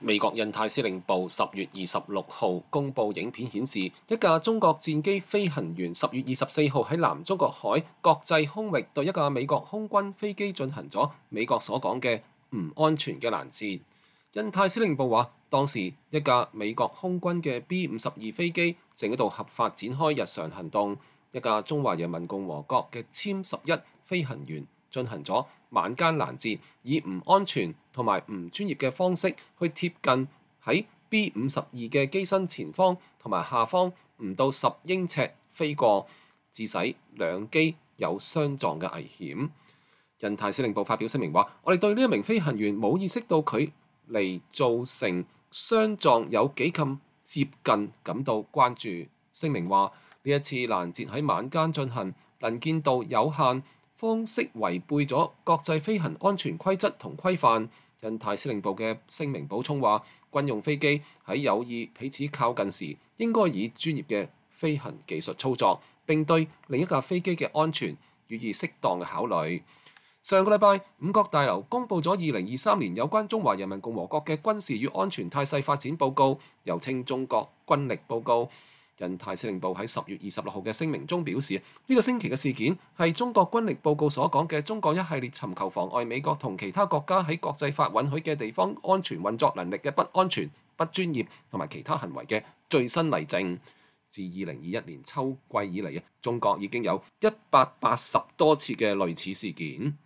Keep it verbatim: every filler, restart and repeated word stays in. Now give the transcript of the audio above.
美國印太司令部十月二十六號公佈影片顯示，一架中國戰機飛行員十月二十四號喺南中國海國際空域對一架美國空軍飛機進行咗美國所講嘅唔安全嘅攔截。印太司令部話，當時一架美國空軍嘅 B 五十二飛機正喺度合法展開日常行動，一架中華人民共和國嘅殲十一飛行員進行咗晚間攔截，以唔安全同埋唔專業嘅方式去貼近喺 B 五十二嘅機身前方同埋下方唔到十英尺飛過，致使兩機有相撞嘅危險。印太司令部發表聲明話：我哋對呢一名飛行員冇意識到佢離造成相撞有幾咁接近感到關注。聲明話呢一次攔截喺晚間進行，能見度有限，方式違背咗國際飛行安全規則同規範。印太司令部嘅聲明補充話，軍用飛機喺有意彼此靠近時，應該以專業嘅飛行技術操作，並對另一架飛機嘅安全予以適當嘅考慮。上個禮拜，五角大樓公佈咗二零二三年有關中華人民共和國嘅軍事與安全態勢發展報告，又稱中國軍力報告。印太司令部喺十月二十六號嘅聲明中表示，呢、這個星期嘅事件係中國軍力報告所講嘅中國一系列尋求妨礙美國同其他國家喺國際法允許嘅地方安全運作能力嘅不安全、不專業同埋其他行為嘅最新例證。自二零二一年秋季以嚟，中國已經有一百八十多次嘅類似事件。